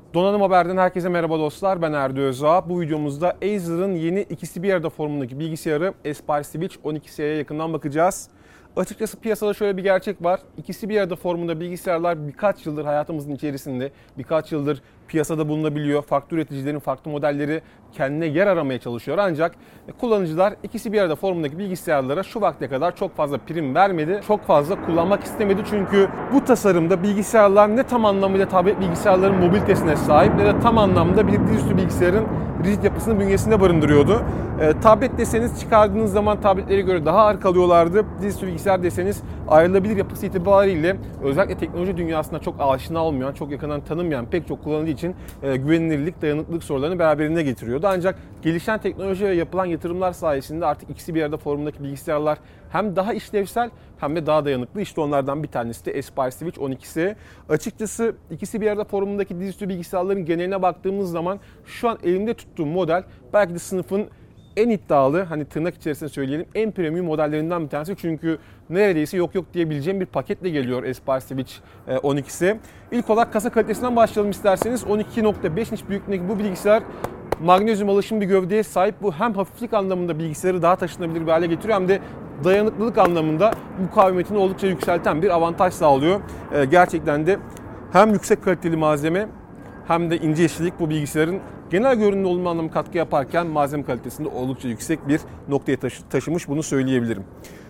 Donanım Haber'den herkese merhaba dostlar. Ben Erdi Özağ. Bu videomuzda Acer'ın yeni ikisi bir arada formundaki bilgisayarı Aspire Switch 12S'ye yakından bakacağız. Açıkçası piyasada şöyle bir gerçek var. İkisi bir arada formunda bilgisayarlar birkaç yıldır hayatımızın içerisinde, birkaç yıldır piyasada bulunabiliyor. Farklı üreticilerin farklı modelleri kendine yer aramaya çalışıyor. Ancak kullanıcılar ikisi bir arada formundaki bilgisayarlara şu vakte kadar çok fazla prim vermedi. Çok fazla kullanmak istemedi çünkü bu tasarımda bilgisayarlar ne tam anlamıyla tablet bilgisayarların mobilitesine sahip ne de tam anlamda bir dizüstü bilgisayarın rigid yapısını bünyesinde barındırıyordu. Tablet deseniz çıkardığınız zaman tabletlere göre daha ağır kalıyorlardı. Dizüstü bilgisayar deseniz ayrılabilir yapısı itibariyle özellikle teknoloji dünyasında çok aşina olmayan, çok yakından tanınmayan pek çok kullanıcı için güvenilirlik, dayanıklılık sorularını beraberinde getiriyordu. Ancak gelişen teknoloji ve yapılan yatırımlar sayesinde artık ikisi bir arada formundaki bilgisayarlar hem daha işlevsel hem de daha dayanıklı. İşte onlardan bir tanesi de Aspire Switch 12S. Açıkçası ikisi bir arada formundaki dizüstü bilgisayarların geneline baktığımız zaman şu an elimde tuttuğum model belki de sınıfın en iddialı, hani tırnak içerisinde söyleyelim, en premium modellerinden bir tanesi. Çünkü neredeyse yok diyebileceğim bir paketle geliyor Aspire Switch 12S. İlk olarak kasa kalitesinden başlayalım isterseniz. 12.5 inç büyüklüğündeki bu bilgisayar magnezyum alaşım bir gövdeye sahip. Bu hem hafiflik anlamında bilgisayarı daha taşınabilir bir hale getiriyor hem de dayanıklılık anlamında mukavemetini oldukça yükselten bir avantaj sağlıyor. Gerçekten de hem yüksek kaliteli malzeme hem de ince işçilik bu bilgisayarın genel görünümlü olma anlamı katkı yaparken malzeme kalitesinde oldukça yüksek bir noktaya taşımış, bunu söyleyebilirim.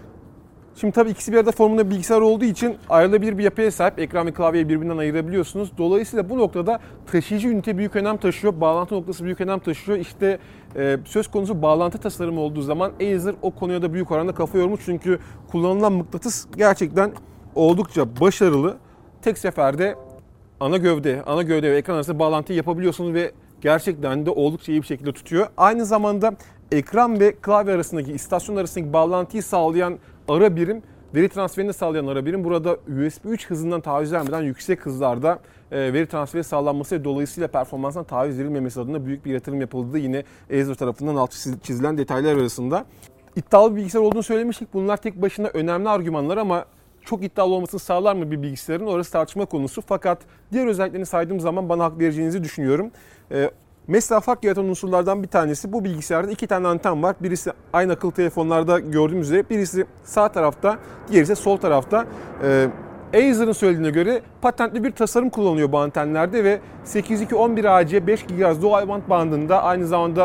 Şimdi tabii ikisi bir arada formunda bilgisayar olduğu için ayrılabilir bir yapıya sahip. Ekran ve klavyeyi birbirinden ayırabiliyorsunuz. Dolayısıyla bu noktada taşıyıcı ünite büyük önem taşıyor. Bağlantı noktası büyük önem taşıyor. İşte söz konusu bağlantı tasarımı olduğu zaman Acer o konuya da büyük oranda kafa yormuş. Çünkü kullanılan mıknatıs gerçekten oldukça başarılı. Tek seferde ana gövde ve ekran arasında bağlantıyı yapabiliyorsunuz ve gerçekten de oldukça iyi bir şekilde tutuyor. Aynı zamanda ekran ve klavye arasındaki, istasyon arasındaki bağlantıyı sağlayan ara birim, veri transferini sağlayan ara birim burada USB 3 hızından taviz vermeden yüksek hızlarda veri transferi sağlanması ve dolayısıyla performansdan taviz verilmemesi adına büyük bir yatırım yapıldı. Yine Acer tarafından altı çizilen detaylar arasında. İddialı bir bilgisayar olduğunu söylemiştik. Bunlar tek başına önemli argümanlar ama çok iddialı olmasını sağlar mı bir bilgisayarın? Orası tartışma konusu. Fakat diğer özelliklerini saydığım zaman bana hak vereceğinizi düşünüyorum. Mesela fark yaratan unsurlardan bir tanesi, bu bilgisayarda iki tane anten var. Birisi aynı akıllı telefonlarda gördüğümüz üzere, birisi sağ tarafta, diğeri ise sol tarafta. Acer'ın söylediğine göre patentli bir tasarım kullanılıyor bu antenlerde ve 802.11ac 5 GHz dual band bandında, aynı zamanda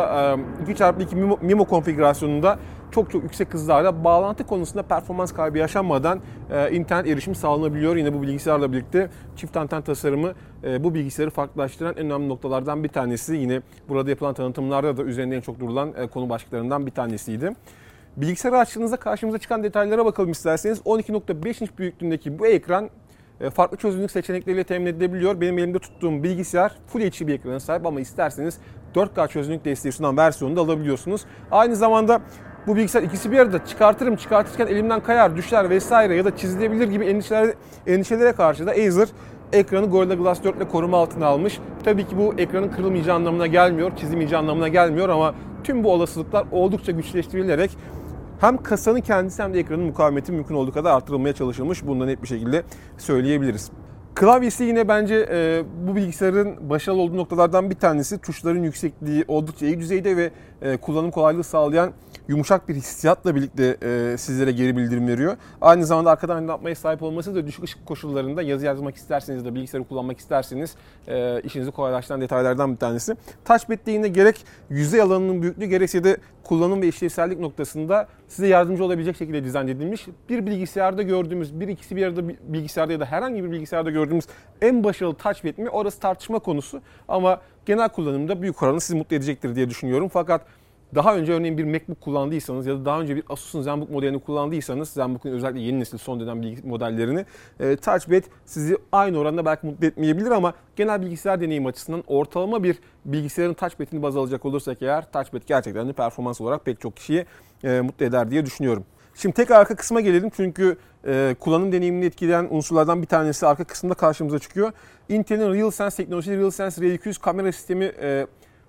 2x2 MIMO konfigürasyonunda çok yüksek hızlarda bağlantı konusunda performans kaybı yaşanmadan internet erişimi sağlanabiliyor. Yine bu bilgisayarla birlikte çift anten tasarımı bu bilgisayarı farklılaştıran en önemli noktalardan bir tanesi. Yine burada yapılan tanıtımlarda da üzerinde en çok durulan konu başlıklarından bir tanesiydi. Bilgisayarı açtığınızda karşımıza çıkan detaylara bakalım isterseniz. 12.5 inç büyüklüğündeki bu ekran farklı çözünürlük seçenekleriyle temin edilebiliyor. Benim elimde tuttuğum bilgisayar Full HD bir ekrana sahip ama isterseniz 4K çözünürlük desteği sunan versiyonunu da alabiliyorsunuz. Aynı zamanda bu bilgisayar ikisi bir arada çıkartırken elimden kayar, düşer vesaire ya da çizilebilir gibi endişelere karşı da Acer ekranı Gorilla Glass 4 ile koruma altına almış. Tabii ki bu ekranın kırılmayacağı anlamına gelmiyor, çizilmeyeceği anlamına gelmiyor ama tüm bu olasılıklar oldukça güçleştirilerek hem kasanın kendisi hem de ekranın mukavemeti mümkün olduğu kadar artırılmaya çalışılmış. Bunu da net bir şekilde söyleyebiliriz. Klavyesi yine bence bu bilgisayarın başarılı olduğu noktalardan bir tanesi. Tuşların yüksekliği oldukça iyi düzeyde ve kullanım kolaylığı sağlayan yumuşak bir hissiyatla birlikte sizlere geri bildirim veriyor. Aynı zamanda arkadan aydınlatmaya sahip olması da düşük ışık koşullarında yazı yazmak isterseniz de bilgisayarı kullanmak isterseniz işinizi kolaylaştıran detaylardan bir tanesi. Touchpad'de yine gerek yüzey alanının büyüklüğü gerekse de kullanım ve işlevsellik noktasında size yardımcı olabilecek şekilde dizayn edilmiş. Bir bilgisayarda gördüğümüz, bir ikisi bir arada bilgisayarda ya da herhangi bir bilgisayarda gördüğümüz en başarılı touchpad mi? Orası tartışma konusu ama genel kullanımda büyük oranda sizi mutlu edecektir diye düşünüyorum. Fakat daha önce örneğin bir MacBook kullandıysanız ya da daha önce bir Asus'un ZenBook modelini kullandıysanız, ZenBook'un özellikle yeni nesil son dönem modellerini, touchpad sizi aynı oranda belki mutlu etmeyebilir ama genel bilgisayar deneyimi açısından ortalama bir bilgisayarın touchpad'ini baz alacak olursak eğer, touchpad gerçekten de performans olarak pek çok kişiyi mutlu eder diye düşünüyorum. Şimdi tekrar arka kısma gelelim çünkü kullanım deneyimini etkileyen unsurlardan bir tanesi arka kısımda karşımıza çıkıyor. Intel'in RealSense teknolojisi, RealSense R200 kamera sistemi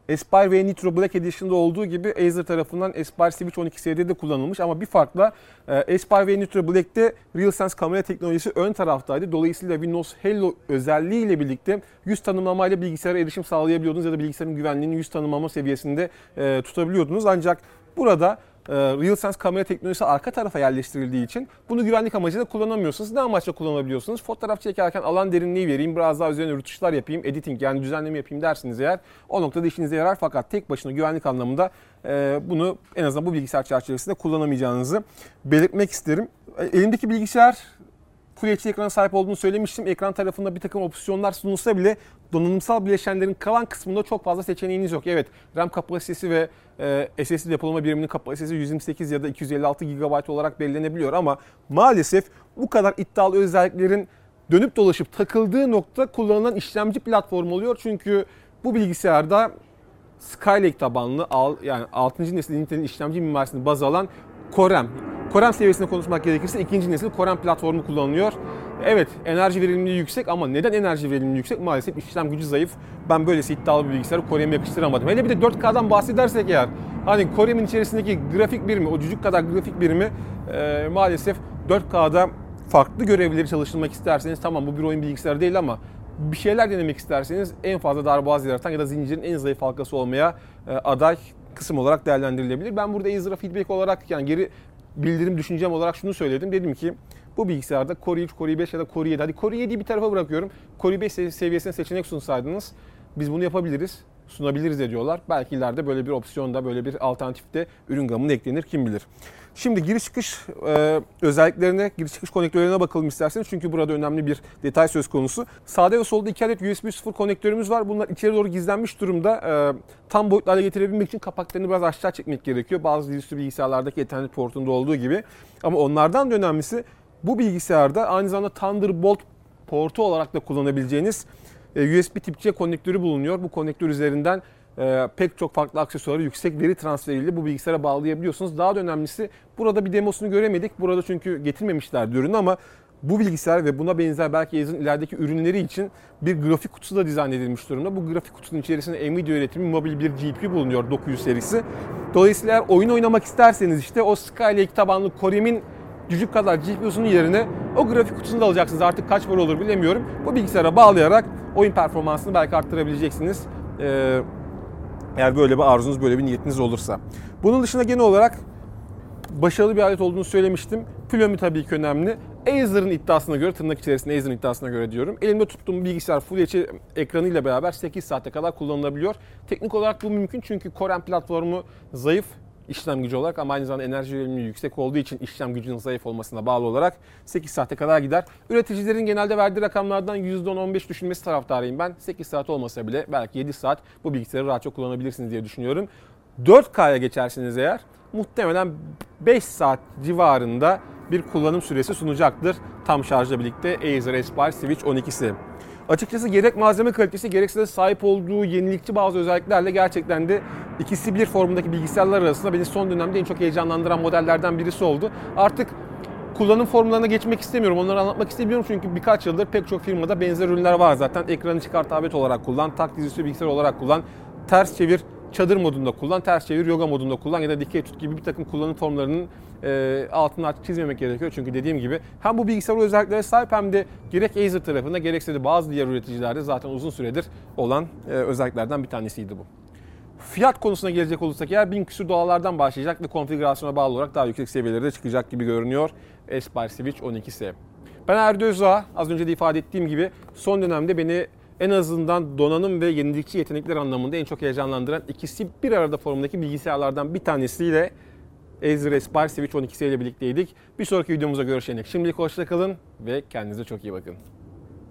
Aspire ve Nitro Black Edition'da olduğu gibi Acer tarafından Aspire Switch 12S'de de kullanılmış ama bir farkla Aspire ve Nitro Black'te RealSense kamera teknolojisi ön taraftaydı. Dolayısıyla Windows Hello özelliğiyle birlikte yüz tanımlamayla bilgisayara erişim sağlayabiliyordunuz ya da bilgisayarın güvenliğini yüz tanımlama seviyesinde tutabiliyordunuz. Ancak burada RealSense kamera teknolojisi arka tarafa yerleştirildiği için bunu güvenlik amacıyla kullanamıyorsunuz. Ne amaçla kullanabiliyorsunuz? Fotoğraf çekerken alan derinliği vereyim, biraz daha üzerine rötuşlar yapayım, editing yani düzenleme yapayım dersiniz eğer o noktada işinize yarar. Fakat tek başına güvenlik anlamında bunu en azından bu bilgisayar çerçevesinde kullanamayacağınızı belirtmek isterim. Elimdeki bilgisayar Full HD ekrana sahip olduğunu söylemiştim. Ekran tarafında bir takım opsiyonlar sunulsa bile donanımsal bileşenlerin kalan kısmında çok fazla seçeneğiniz yok. Evet, RAM kapasitesi ve SSD depolama biriminin kapasitesi 128 ya da 256 GB olarak belirlenebiliyor ama maalesef bu kadar iddialı özelliklerin dönüp dolaşıp takıldığı nokta kullanılan işlemci platformu oluyor. Çünkü bu bilgisayarda Skylake tabanlı yani 6. nesil Intel'in işlemci mimarisini baz alan Core M seviyesinde konuşmak gerekirse 2. nesil Core M platformu kullanılıyor. Evet, enerji verimliliği yüksek ama neden enerji verimliliği yüksek? Maalesef işlem gücü zayıf. Ben böylesi iddialı bir bilgisayarı Core M'e yakıştıramadım. Hele bir de 4K'dan bahsedersek eğer, hani Core M'in içerisindeki grafik birimi, o cücük kadar grafik birimi maalesef 4K'da farklı görevleri çalıştırmak isterseniz tamam bu bir oyun bilgisayarı değil ama bir şeyler denemek isterseniz en fazla darboğaz yaratan ya da zincirin en zayıf halkası olmaya aday kısım olarak değerlendirilebilir. Ben burada Acer'a feedback olarak yani geri bildirim düşüncem olarak şunu söyledim. Dedim ki bu bilgisayarda Core i3, Core i5 ya da Core i7. Hadi Core i7'yi bir tarafa bırakıyorum. Core i5 seviyesine seçenek sunsaydınız biz bunu yapabiliriz, sunabiliriz de diyorlar. Belki ileride böyle bir opsiyonda, böyle bir alternatifte ürün gamına eklenir kim bilir. Şimdi giriş çıkış özelliklerine, giriş çıkış konektörlerine bakalım isterseniz. Çünkü burada önemli bir detay söz konusu. Sağda ve solda 2 adet USB 3.0 konektörümüz var. Bunlar içeri doğru gizlenmiş durumda. Tam boyutlarla getirebilmek için kapaklarını biraz aşağı çekmek gerekiyor. Bazı dizüstü bilgisayarlardaki Ethernet portunda olduğu gibi. Ama onlardan da önemlisi bu bilgisayarda aynı zamanda Thunderbolt portu olarak da kullanabileceğiniz USB tip C konnektörü bulunuyor. Bu konnektör üzerinden pek çok farklı aksesuarı yüksek veri transferiyle bu bilgisayara bağlayabiliyorsunuz. Daha da önemlisi burada bir demosunu göremedik. Burada çünkü getirmemişlerdi ürünü ama bu bilgisayar ve buna benzer belki Acer'ın ilerideki ürünleri için bir grafik kutusu da dizayn edilmiş durumda. Bu grafik kutusunun içerisinde Nvidia üretimi mobil bir GPU bulunuyor 900 serisi. Dolayısıyla eğer oyun oynamak isterseniz işte o Skylake tabanlı Core M'in cücük kadar GPU'sunun yerine o grafik kutusunu da alacaksınız. Artık kaç para olur bilemiyorum. Bu bilgisayara bağlayarak oyun performansını belki arttırabileceksiniz. Eğer böyle bir arzunuz, böyle bir niyetiniz olursa. Bunun dışında genel olarak başarılı bir alet olduğunu söylemiştim. Pil ömrü tabii ki önemli. Acer'ın iddiasına göre, tırnak içerisinde Acer'ın iddiasına göre diyorum. Elimde tuttuğum bilgisayar Full HD ekranıyla beraber 8 saate kadar kullanılabiliyor. Teknik olarak bu mümkün çünkü Core M platformu zayıf işlem gücü olarak ama aynı zamanda enerji verimliliği yüksek olduğu için işlem gücünün zayıf olmasına bağlı olarak 8 saate kadar gider. Üreticilerin genelde verdiği rakamlardan %10-15 düşünmesi taraftarıyım ben. 8 saat olmasa bile belki 7 saat bu bilgisayarı rahatça kullanabilirsiniz diye düşünüyorum. 4K'ya geçerseniz eğer muhtemelen 5 saat civarında bir kullanım süresi sunacaktır tam şarjla birlikte Acer Aspire Switch 12'si. Açıkçası gerek malzeme kalitesi gerekse de sahip olduğu yenilikçi bazı özelliklerle gerçekten de ikisi bir formundaki bilgisayarlar arasında beni son dönemde en çok heyecanlandıran modellerden birisi oldu. Artık kullanım formlarına geçmek istemiyorum, onları anlatmak istemiyorum çünkü birkaç yıldır pek çok firmada benzer ürünler var zaten. Ekranı çıkar tablet olarak kullan, tak dizüstü bilgisayar olarak kullan, ters çevir çadır modunda kullan, ters çevir yoga modunda kullan ya da dikey tut gibi bir takım kullanım formlarının altını artık çizmemek gerekiyor. Çünkü dediğim gibi hem bu bilgisayar özelliklere sahip hem de gerek Acer tarafında gerekse de bazı diğer üreticilerde zaten uzun süredir olan özelliklerden bir tanesiydi bu. Fiyat konusuna gelecek olursak eğer 1000 küsur dolarlardan başlayacak ve konfigürasyona bağlı olarak daha yüksek seviyelere çıkacak gibi görünüyor Aspire Switch 12'si. Ben Erdo Özağ, az önce de ifade ettiğim gibi son dönemde beni en azından donanım ve yenilikçi yetenekler anlamında en çok heyecanlandıran ikisi bir arada formundaki bilgisayarlardan bir tanesiyle Acer Aspire Switch 12'si ile birlikteydik. Bir sonraki videomuzda görüşene dek şimdilik hoşça kalın ve kendinize çok iyi bakın.